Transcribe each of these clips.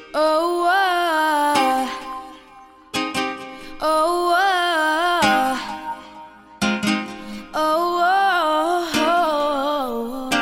Oh, oh, oh, oh,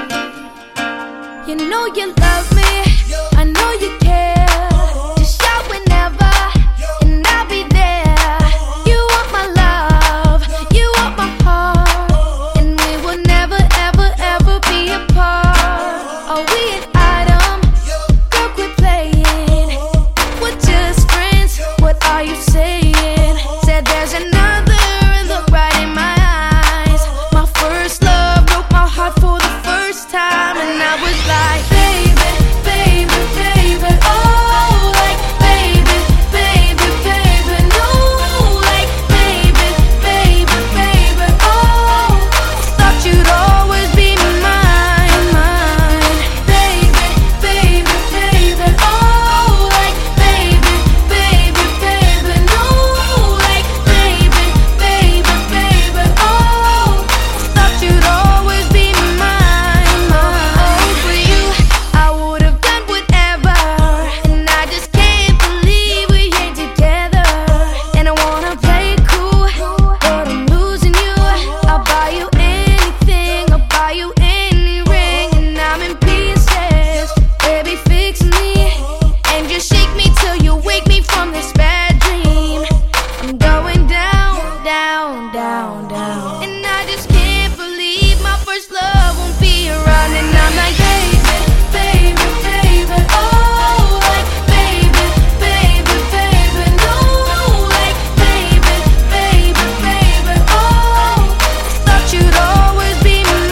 oh. You know you love me, I know you care. Just shout whenever, and I'll be there. You want my love, you want my heart, and we will never, ever, ever be apart. Are we an item? Girl, quit playing. We're just friends, what are you saying? Said there's another, and look right in my eyes. My first love broke my heart for the first time, and I was like, baby, baby, baby, oh, like, baby, baby, baby, no, like, baby, baby, baby, oh, thought you'd always be mine, mine, baby, baby, baby, oh, like, baby, baby, baby, no, like, baby, baby, baby, oh, thought you'd always be mine, mine. For you, I would've done whatever, and I just can't believe we ain't together. And I wanna play cool, but I'm losing you. I'll buy you anything, I'll buy you any ring, and I'm in pieces. Baby, fix me, and just shake me till you wake me from this bad dream. I'm going down, down, down, down, and I just can't believe my first love won't be around. And I'm like, baby, baby, baby, oh, like, baby, baby, baby, no, like, baby, baby, baby, oh, thought you'd always be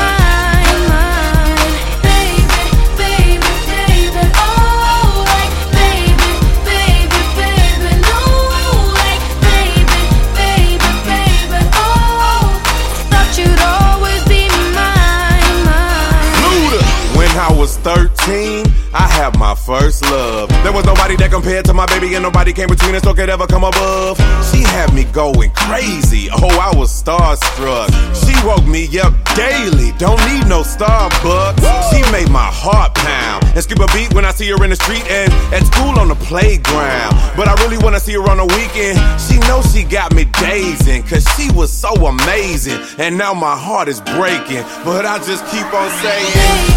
mine, mine, baby, baby, baby, oh, like, baby, baby, baby, no, like, baby, baby, baby, oh, thought you'd always be mine, mine. Luda. When I was 13, I had my first love. There was nobody that compared to my baby, and nobody came between us or could ever come above. She had me going crazy. Oh, I was starstruck. She woke me up daily. Don't need no Starbucks. She made my heart pound and skip a beat when I see her in the street and at school on the playground. But I really wanna see her on the weekend. She knows she got me dazing, cause she was so amazing. And now my heart is breaking, but I just keep on saying,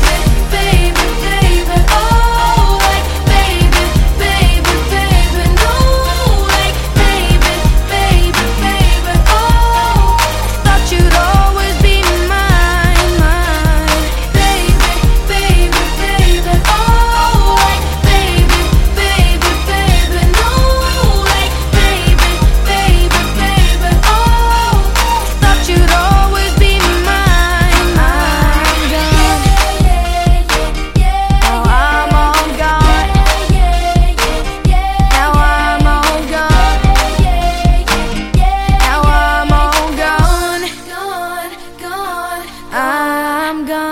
Baby, baby, oh, like, baby, baby, baby, no, like, baby, baby, baby, oh, thought you'd always be mine, mine, baby, baby, baby, oh, like, baby, baby, baby, no, like, baby, baby, baby, oh, thought you'd always be mine, mine. Now I'm all gone. Now I'm all gone. Now I'm all gone. Gone, gone. I'm gone.